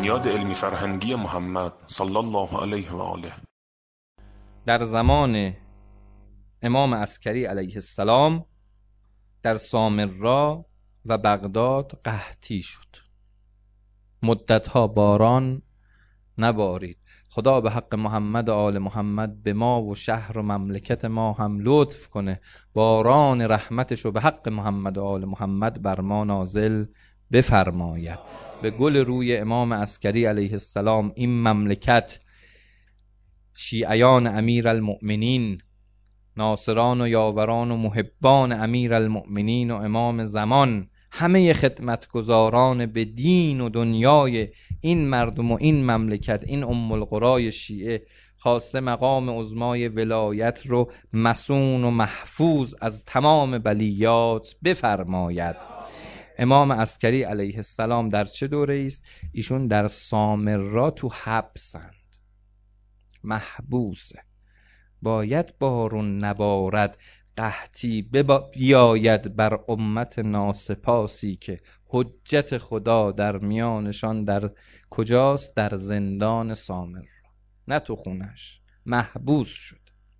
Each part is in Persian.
بنیاد علمی فرهنگی محمد صلی الله علیه و آله. در زمان امام عسکری علیه السلام در سامرا و بغداد قحطی شد. مدتها باران نبارید. خدا به حق محمد و آل محمد به ما و شهر و مملکت ما هم لطف کنه، باران رحمتشو به حق محمد و آل محمد بر ما نازل بفرماید. به گل روی امام عسکری علیه السلام این مملکت، شیعیان امیر المؤمنین، ناصران و یاوران و محبان امیر المؤمنین و امام زمان، همه خدمتگزاران به دین و دنیای این مردم و این مملکت، این ام القرای شیعه، خاصه مقام عظمای ولایت رو مصون و محفوظ از تمام بلیات بفرماید. امام عسکری علیه السلام در چه دوره است؟ ایشون در سامرا تو حبسند، محبوسه. باید بارون نبارد، قحطی بیاید بر امت ناسپاسی که حجت خدا در میانشان در کجاست؟ در زندان سامرا، نه تو خونش، محبوس شد.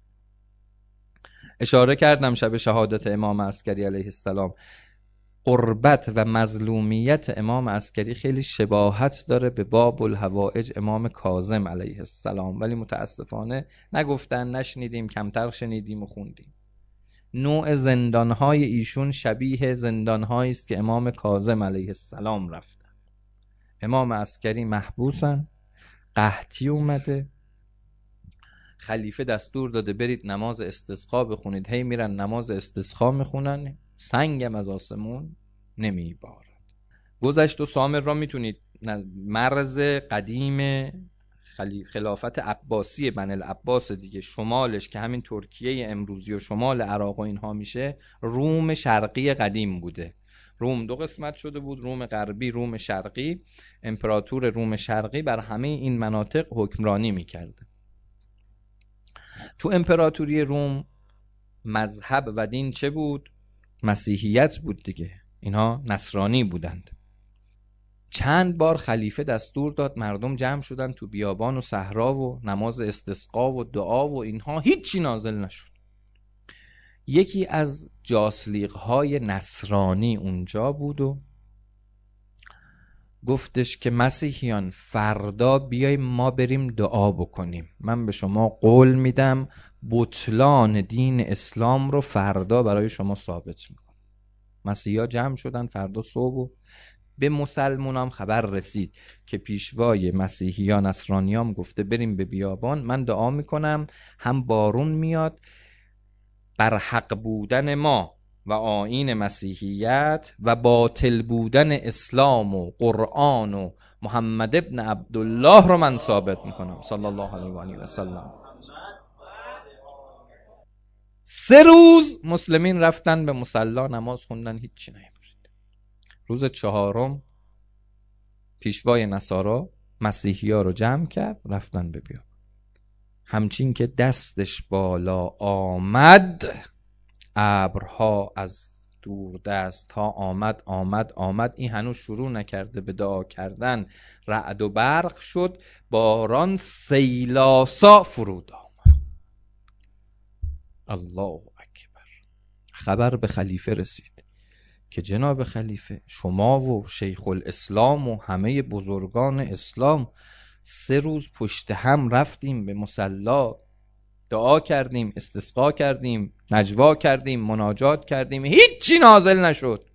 اشاره کردم شب شهادت امام عسکری علیه السلام، قربت و مظلومیت امام عسکری خیلی شباهت داره به باب الحوائج امام کاظم علیه السلام، ولی متاسفانه نگفتن، نشنیدیم، کمتر شنیدیم و خوندیم. نوع زندانهای ایشون شبیه زندانهایی است که امام کاظم علیه السلام رفتن. امام عسکری محبوسن، قحطی اومده، خلیفه دستور داده برید نماز استسقا بخونید، هی میرن نماز استسقا میخونن، سنگم از آسمون نمیبارد. گذشت و سامرا میتونید مرز قدیم خلافت عباسی بنی العباس دیگه، شمالش که همین ترکیه امروزی و شمال عراق و اینها میشه، روم شرقی قدیم بوده. روم دو قسمت شده بود، روم غربی، روم شرقی. امپراتور روم شرقی بر همه این مناطق حکمرانی میکرده. تو امپراتوری روم مذهب و دین چه بود؟ مسیحیت بود دیگه، اینها نصرانی بودند. چند بار خلیفه دستور داد، مردم جمع شدن تو بیابان و صحرا و نماز استسقا و دعا و اینها، هیچی نازل نشد. یکی از جاسلیق‌های نصرانی اونجا بود و گفتش که مسیحیان فردا بیایم ما بریم دعا بکنیم، من به شما قول میدم بطلان دین اسلام رو فردا برای شما ثابت میکنم. مسیحی‌ها جمع شدن فردا صبح و به مسلمانام خبر رسید که پیشوای مسیحیان نصرانیام گفته بریم به بیابان، من دعا میکنم هم بارون میاد، بر حق بودن ما و آیین مسیحیت و باطل بودن اسلام و قرآن و محمد ابن عبدالله رو من ثابت میکنم صلی الله علیه و آله و سلم. 3 روز مسلمین رفتن به مصلا نماز خوندن، هیچی نیامد. روز 4 پیشوای نصارا مسیحی‌ها رو جمع کرد، رفتن به بیابان. همچین که دستش بالا آمد، ابرها از دور دست ها آمد. این هنوز شروع نکرده به دعا کردن، رعد و برق شد، باران سیلاسا فرود آمد. الله اکبر. خبر به خلیفه رسید که جناب خلیفه، شما و شیخ الاسلام و همه بزرگان اسلام 3 روز پشت هم رفتیم به مصلا، دعا کردیم، استسقا کردیم، نجوا کردیم، مناجات کردیم، هیچی نازل نشد.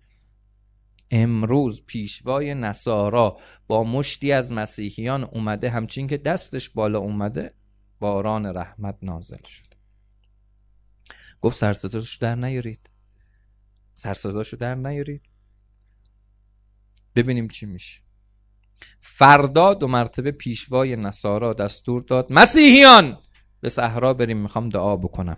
امروز پیشوای نصارا با مشتی از مسیحیان اومده، همچین که دستش بالا اومده باران رحمت نازل شد. گفت سرصداشو در نیارید، ببینیم چی میشه. فردا 2 مرتبه پیشوای نصارا دستور داد مسیحیان به صحرا بریم، میخوام دعا بکنم.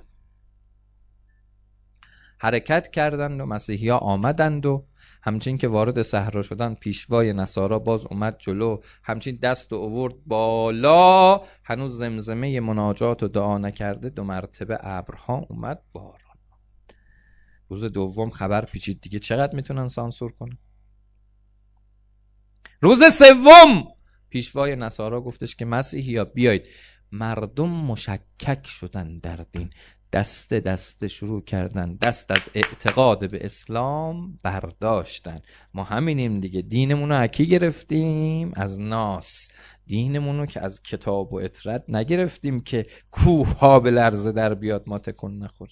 حرکت کردند و مسیحی‌ها آمدند و همچین که وارد صحرا شدن، پیشوای نصارا باز اومد جلو، همچین دست آورد بالا، هنوز زمزمه مناجات و دعا نکرده 2 مرتبه ابرها اومد، باران. روز 2 خبر پیچید دیگه، چقدر میتونن سانسور کنن؟ روز 3 پیشوای نصارا گفتش که مسیحیا بیایید. مردم مشکک شدن در دین، دسته دسته شروع کردن دست از اعتقاد به اسلام برداشتن. ما همینیم دیگه، دینمون رو اکی گرفتیم؟ از ناس. دینمون رو که از کتاب و اطرت نگرفتیم که کوه ها به لرزه در بیاد ما تکون نخوریم.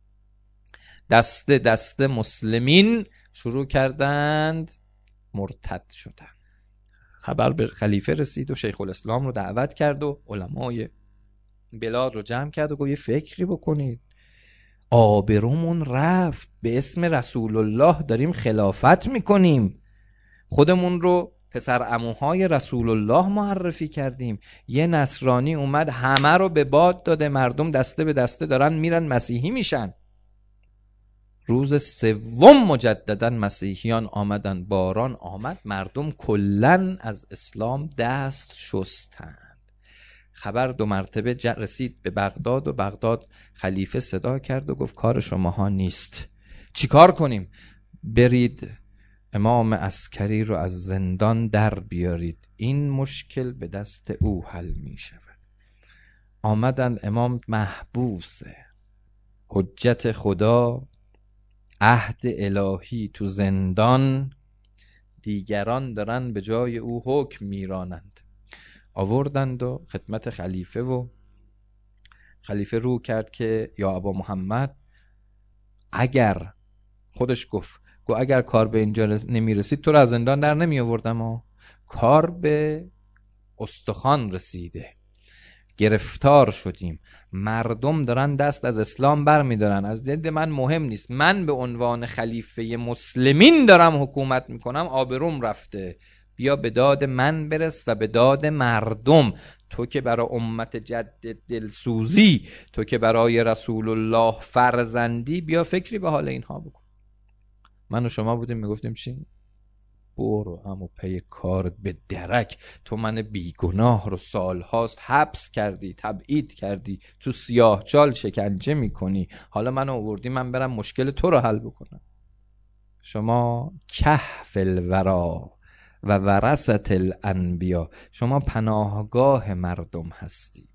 دسته دسته مسلمین شروع کردند مرتد شدن. خبر به خلیفه رسید و شیخ الاسلام رو دعوت کرد و علمای بلاد رو جمع کرد و گفت یه فکری بکنید، آبرومون رفت، به اسم رسول الله داریم خلافت میکنیم، خودمون رو پسر عموهای رسول الله معرفی کردیم، یه نصرانی اومد همه رو به باد داده، مردم دسته به دسته دارن میرن مسیحی میشن. روز سوم مجددا مسیحیان آمدن، باران آمد، مردم کلن از اسلام دست شستند. خبر 2 مرتبه رسید به بغداد و بغداد خلیفه صدا کرد و گفت کار شماها نیست. چی کار کنیم؟ برید امام عسکری رو از زندان در بیارید، این مشکل به دست او حل می شود. آمدن، امام محبوسه، حجت خدا، عهد الهی تو زندان، دیگران دارن به جای او حکم میرانند. آوردند و خدمت خلیفه و خلیفه رو کرد که یا ابا محمد، اگر خودش گفت اگر کار به اینجا نمیرسید تو رو از زندان در نمی آوردم و کار به استخوان رسیده، گرفتار شدیم، مردم دارن دست از اسلام بر می دارن، از دید من مهم نیست، من به عنوان خلیفه مسلمین دارم حکومت میکنم، آبروم رفته، بیا به داد من برس و به داد مردم. تو که برای امت جد دلسوزی، تو که برای رسول الله فرزندی، بیا فکری به حال اینها بکن. من و شما بودیم میگفتیم چی؟ برو همو پی کار به درک، تو من بیگناه رو سالهاست حبس کردی، تبعید کردی، تو سیاه چال شکنجه میکنی، حالا من آوردی من برم مشکل تو رو حل بکنم. شما کهف الورا و ورثت الانبیا، شما پناهگاه مردم هستید.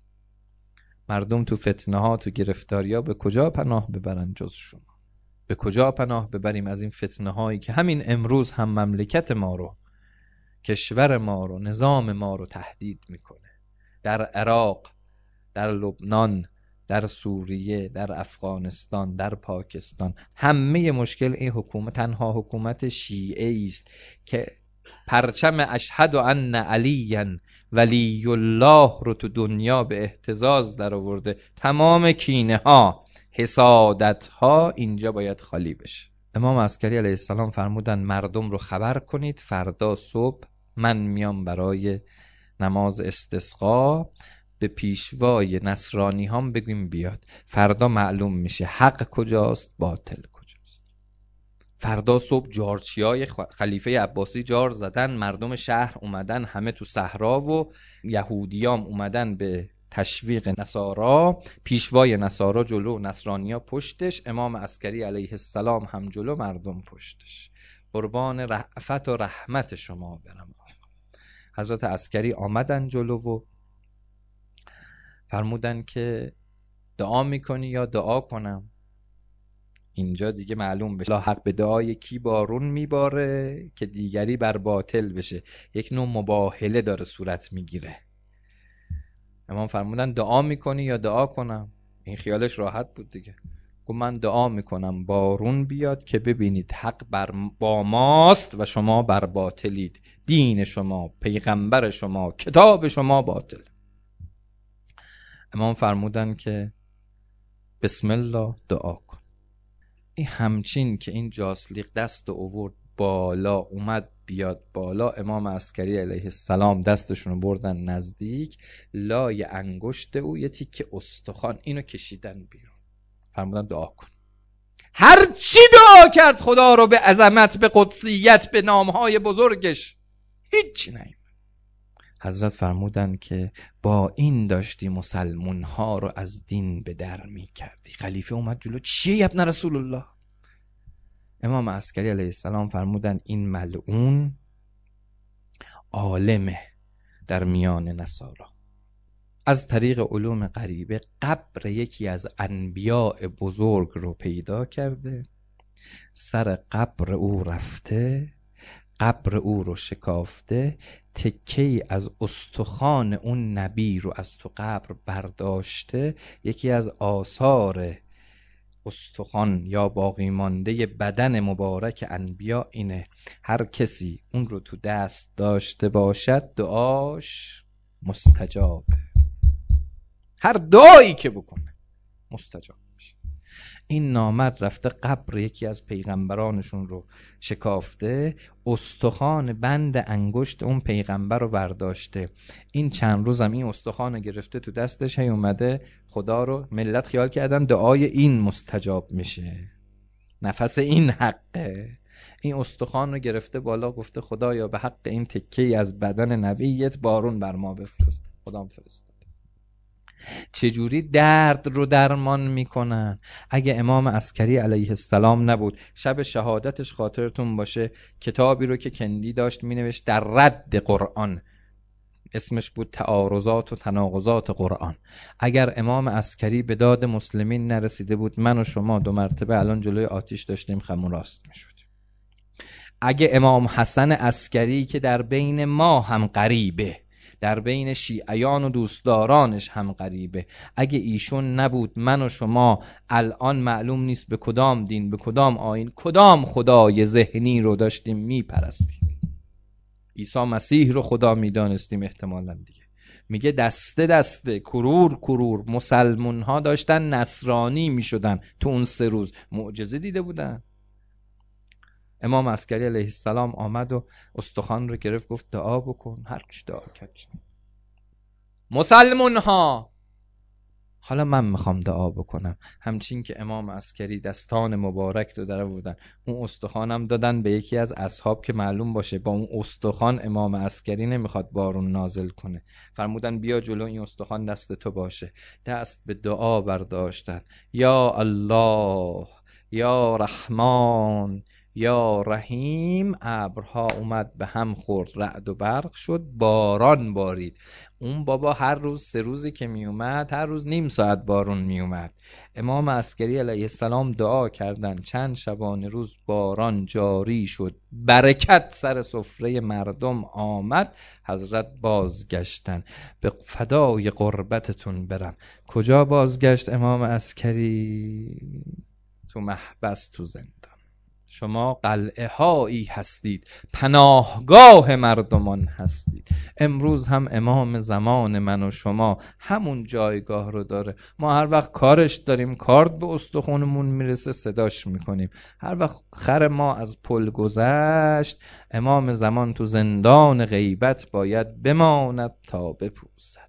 مردم تو فتنه ها، تو گرفتاری ها به کجا پناه ببرن جز شما؟ به کجا پناه ببریم از این فتنه هایی که همین امروز هم مملکت ما رو، کشور ما رو، نظام ما رو تهدید میکنه؟ در عراق، در لبنان، در سوریه، در افغانستان، در پاکستان، همه مشکل این حکومت، تنها حکومت شیعه است که پرچم اشهد ان علی ولی الله رو تو دنیا به اهتزاز در آورده. تمام کینه ها، حسادت ها اینجا باید خالی بشه. امام عسکری علیه السلام فرمودن مردم رو خبر کنید فردا صبح من میام برای نماز استسقا، به پیشوای نصرانی هم بگیم بیاد، فردا معلوم میشه حق کجاست باطل کجاست. فردا صبح جارچیای خلیفه عباسی جار زدن، مردم شهر اومدن همه تو صحرا و یهودیام اومدن به تشویق نصارا، پیشوای نصارا جلو، نصرانیا پشتش، امام عسکری علیه السلام هم جلو، مردم پشتش. قربان رأفت و رحمت شما برم. حضرت عسکری آمدن جلو و فرمودن که دعا میکنی یا دعا کنم؟ اینجا دیگه معلوم بشه حق به دعای کی بارون میباره که دیگری بر باطل بشه، یک نوع مباهله داره صورت میگیره. امام فرمودن دعا میکنی یا دعا کنم؟ این خیالش راحت بود دیگه، گفت من دعا میکنم بارون بیاد که ببینید حق با ماست و شما بر باطلید، دین شما، پیغمبر شما، کتاب شما باطل. امام فرمودن که بسم الله دعا کن. این همچین که این جاسلیق دست آورد بالا، اومد بیاد بالا، امام عسکری علیه السلام دستشون بردن نزدیک، لای انگشت او یه تیکه استخوان اینو کشیدن بیرون، فرمودن دعا کن. هر چی دعا کرد خدا رو به عظمت، به قدسیت، به نامهای بزرگش، هیچی نیومد. حضرت فرمودن که با این داشتی مسلمون ها رو از دین به در می کردی. خلیفه اومد جلو، چیه ابن رسول الله؟ امام عسکری علیه السلام فرمودن این ملعون عالمه، در میان نصارا. از طریق علوم غریبه قبر یکی از انبیاء بزرگ رو پیدا کرده، سر قبر او رفته، قبر او رو شکافته، تکه‌ای از استخوان اون نبی رو از تو قبر برداشته. یکی از آثار استخوان یا باقی مانده بدن مبارک انبیا اینه هر کسی اون رو تو دست داشته باشد دعاش مستجابه. هر دعایی که بکنه مستجاب میشه. این نامرد رفته قبر یکی از پیغمبرانشون رو شکافته، استخوان بند انگشت اون پیغمبر رو برداشته. این چند روزم این استخوان رو گرفته تو دستش، هی اومده خدا رو، ملت خیال کردن دعای این مستجاب میشه، نفس این حقه. این استخوان رو گرفته بالا، گفته خدایا به حق این تکه‌ای از بدن نبیت بارون بر ما بفرست. خدا فرستاد. چجوری درد رو درمان میکنن؟ اگه امام عسکری علیه السلام نبود، شب شهادتش خاطرتون باشه کتابی رو که کندی داشت مینوشت در رد قرآن، اسمش بود تعارضات و تناقضات قرآن. اگر امام عسکری به داد مسلمین نرسیده بود، من و شما 2 مرتبه الان جلوی آتیش داشتیم خمون راست میشد. اگه امام حسن عسکری که در بین ما هم غریبه، در بین شیعیان و دوستدارانش هم غریبه، اگه ایشون نبود، من و شما الان معلوم نیست به کدام دین، به کدام آیین، کدام خدای ذهنی رو داشتیم میپرستیم. عیسی مسیح رو خدا میدانستیم احتمالاً دیگه. میگه دسته دسته، کرور کرور مسلمون ها داشتن نصرانی میشدن تو اون 3 روز. معجزه دیده بودن. امام عسکری علیه السلام آمد و استخوان رو گرفت، گفت دعا بکن. هر کی دعا کرد. مسلمون ها، حالا من میخوام دعا بکنم. همچین که امام عسکری دستان مبارک رو در آوردن، اون استخوانم دادن به یکی از اصحاب که معلوم باشه با اون استخوان امام عسکری نمیخواد بارون نازل کنه. فرمودن بیا جلو، این استخوان دست تو باشه. دست به دعا برداشتن. یا الله، یا رحمان، یا رحیم. ابرها اومد به هم خورد، رعد و برق شد، باران بارید. اون بابا هر روز 3 روزی که می اومد، هر روز نیم ساعت بارون می اومد. امام عسکری علیه السلام دعا کردن، چند شبانه روز باران جاری شد، برکت سر سفره مردم آمد. حضرت بازگشتن. به فدای قربتتون برم. کجا بازگشت امام عسکری؟ تو محبس، تو زندان. شما قلعه هایی هستید، پناهگاه مردمان هستید. امروز هم امام زمان من و شما همون جایگاه رو داره. ما هر وقت کارش داریم، کارد به استخونمون میرسه، صداش میکنیم. هر وقت خر ما از پل گذشت، امام زمان تو زندان غیبت باید بماند تا بپوسد.